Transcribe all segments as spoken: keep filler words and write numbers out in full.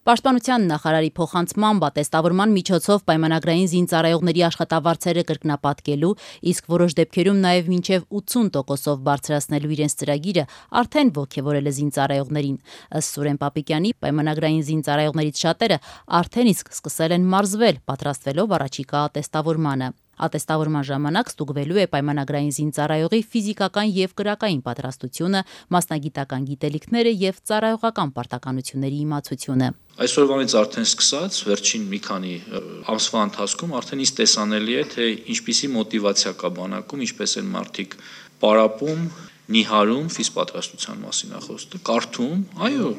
Պաշտպանության նախարարի փոխանցմամբ ատեստավորման միջոցով պայմանագրային զինծառայողների աշխատավարձերը կրկնապատկելու, իսկ որոշ դեպքերում նաև մինչև ութսուն տոկոսով բարձրացնելու իրենց ծրագիրը արդեն ոգևորել է զինծառայողներին։ Ըստ Սուրեն Պապիկյանի, պայմանագրային զինծառայողներից շատերը արդեն իսկ սկսել են մարզվել, պատրաստվելով առաջիկա ատեստավորմանը։ Ատեստավորման ժամանակ ստուգվելու է պայմանագրային զինծառայողի ֆիզիկական եւ կրակային պատրաստությունը, մասնագիտական գիտելիքները եւ ծառայողական պարտականությունների իմացությունը։ Այսօրվանից արդեն սկսած վերջին մի քանի ամսվա ընթացքում արդեն իսկ տեսանելի է, թե ինչպիսի մոտիվացիա կա բանակում, ինչպես են մարդիկ պարապում, նիհարում, ֆիզպատրաստության մասին է խոսքը, կարդում, այո,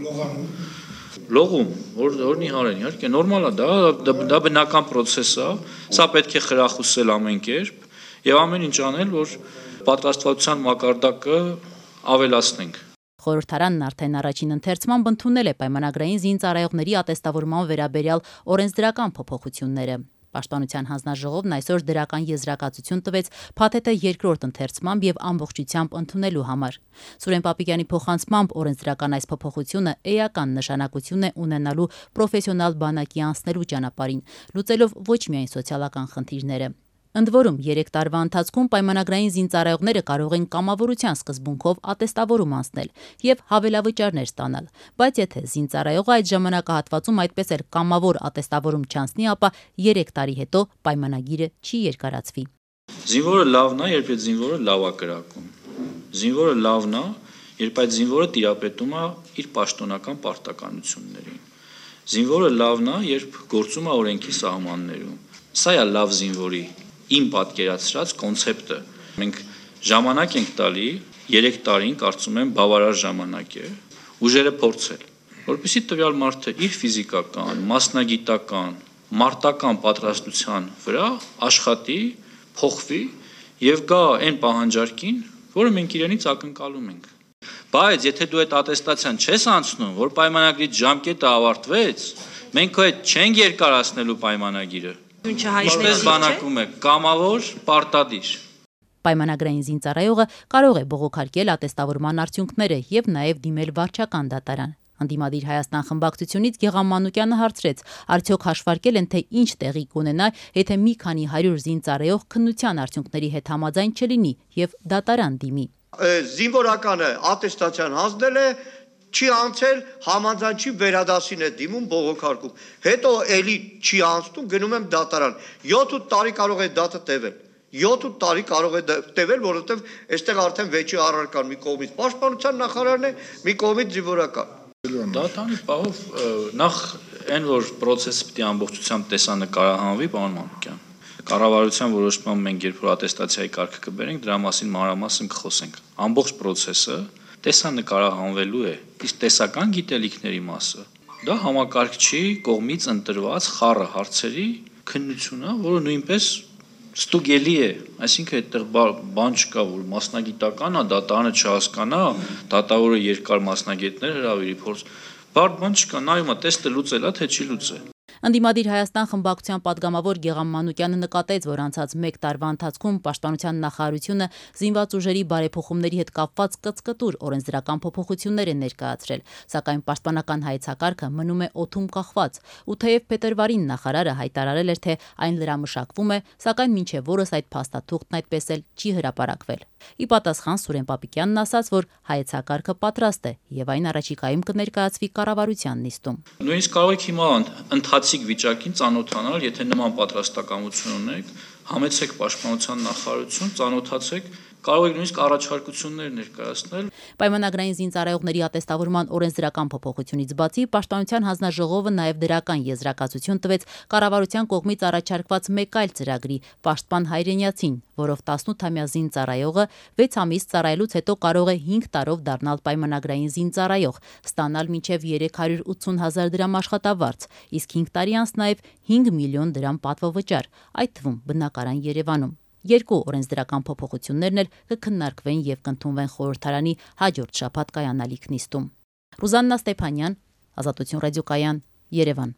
լողում, որ որ նիհարեն, իհարկե նորմալ է, դա դա բնական process է, սա պետք է խրախուսել ամեն կերպ եւ ամեն ինչ անել, որ պատրաստվածության մակարդակը ավելացնենք։ Խորհրդարանն արդեն առաջին ընթերցմամբ ընդունել է պայմանագրային զինծառայողների ատեստավորման վերաբերյալ օրենսդրական փոփոխությունները։ Պաշտպանության հանձնաժողովն այսօր դրական եզրակացություն տվեց փաթեթը երկրորդ ընթերցմամբ եւ ամբողջությամբ ընդունելու համար։ Սուրեն Պապիկյանի փոխանցմամբ օրենսդրական այս փոփոխությունը էական նշանակություն է ունենալու պրոֆեսիոնալ բանակի անցնելու ճանապարհին, լուծելով ոչ միայն սոցիալական խնդիրները։ Ընդ որում, երեք տարվա ընթացքում պայմանագրային զինծառայողները կարող են կամավորության սկզբունքով ատեստավորում անցնել եւ հավելավճարներ ստանալ, բայց եթե զինծառայողը այդ ժամանակահատվածում այդպես էլ կամավոր ատեստավորում չանցնի, ապա երեք տարի հետո պայմանագիրը չի երկարացվի։ Զինվորը լավն է, երբ այդ զինվորը լավ է կրակում։ Զինվորը լավն է, երբ այդ զինվորը տիրապետում է իր պաշտոնական պարտականություններին։ Զինվորը լավն է, երբ գործում է օրենքի սահմաններում։ Սա է լավ զինվորի իմ պատկերացրած կոնցեպտը։ Մենք ժամանակ ենք տալի, երեք տարին կարծում եմ բավարար ժամանակ է, ուժերը փորձել, որպեսզի տվյալ մարդը իր ֆիզիկական, մասնագիտական, մարտական պատրաստության վրա աշխատի, փոխվի եւ գա այն պահանջարկին, որը մենք իրենից ակնկալում ենք։ Բայց եթե դու այդ ատեստացիան չես անցնում, որ պայմանագրի ժամկետը ավարտվեց, մենք քո հետ չենք երկարացնելու պայմանագիրը։ Ինչպես բանակում է, կամավոր, պարտադիր։ Պայմանագրային զինծառայողը կարող է բողոքարկել ատեստավորման արդյունքները եւ նաեւ դիմել վարչական դատարան։ Անդիմադիր Հայաստան խմբակցությունից Գեղամ Մանուկյանը հարցրեց, արդյոք հաշվարկել են, թե ինչ տեղի կունենա, եթե մի քանի հարյուր զինծառայող քննության արդյունքների հետ համաձայն չլինի եւ դատարան դիմի։ Զինվորականը ատեստացիան հանձնել է, չի անցել, համաձայն չի վերադասին է դիմում բողոքարկում։ Հետո էլի չի անցնում, գնում եմ դատարան։ յոթ տարի կարող է դատը տևել։ յոթ տարի կարող է տևել, որովհետև այստեղ արդեն վեճի առարկան մի կողմից պաշտպանության նախարարն է, մի կողմից զինվորական։ Դատանի պահով նախ այն որ process պիտի ամբողջությամբ տեսանկարահանվի, պարոն Մանուկյան։ Կառավարության որոշմամբ մենք երբ որ ատեստացիայի կարգը կբերենք, դրա մասին մանրամասն կխոսենք։ Ամբողջ process-ը տեսանկարահանվելու է, իսկ տեսական գիտելիքների մասը դա համակարգչի կողմից ընտրված խառը հարցերի քննություն է, որը նույնպես ստուգելի է, այսինքն այդտեղ բան չկա, որ մասնագիտական է, դատարանը չհասկանա, դատավորը երկար մասնագետներ հրավիրի փորձ, բարդ բան չկա, նայում է, տեստը լուծել է, թե չի լուծել։ Անդիմադիր Հայաստան խմբակցության պատգամավոր Գեղամ Մանուկյանը նկատեց, որ անցած մեկ տարվա ընթացքում պաշտպանության նախարարությունը զինված ուժերի բարեփոխումների հետ կապված կծկտուր օրենսդրական փոփոխություններ է ներկայացրել, սակայն պաշտպանական հայեցակարգը մնում է օդում կախված, ու թեև փետրվարին նախարարը հայտարարել էր, թե այն լրամշակվում է, սակայն մինչև օրս այդ փաստաթուղթն այդպես էլ չի հրապարակվել։ Ի պատասխան Սուրեն Պապիկյանն ասաց, որ հայեցակարգը պատրաստ է եւ այն առաջիկայում կներկայացվի կառավարության նիստում։ Նույնիսկ կարող եք հիմա ընթացիկ վիճակին ծանոթանալ, եթե նման պատրաստակամություն ունեք, համեցեք պաշտպանության նախարարություն, ծանոթացեք, կարող եք նույնիսկ առաջարկություններ ներկայացնել։ Պայմանագրային զինծառայողների ատեստավորման օրենսդրական փոփոխությունից բացի պաշտպանության հանձնաժողովը նաև դրական եզրակացություն տվեց կառավարության կողմից առաջարկված մեկ այլ ծրագրի՝ Պաշտպան հայրենիացին, որով տասնութամյա զինծառայողը վեց ամիս ծառայելուց հետո կարող է հինգ տարով դառնալ պայմանագրային զինծառայող, ստանալ մինչև երեք հարյուր ութսուն հազար դրամ աշխատավարձ, իսկ հինգ տարի անց նաև հինգ միլիոն դրամ պատվովճար, այդ թվում բնակարան Երևանում։ Երկու օրենսդրական փոփոխություններն էլ կքննարկվեն եւ կընդունվեն խորհրդարանի հաջորդ շաբաթ կայանալիք նիստում։ Ռուզաննա Ստեփանյան, Ազատություն ռադիոկայան, Երևան։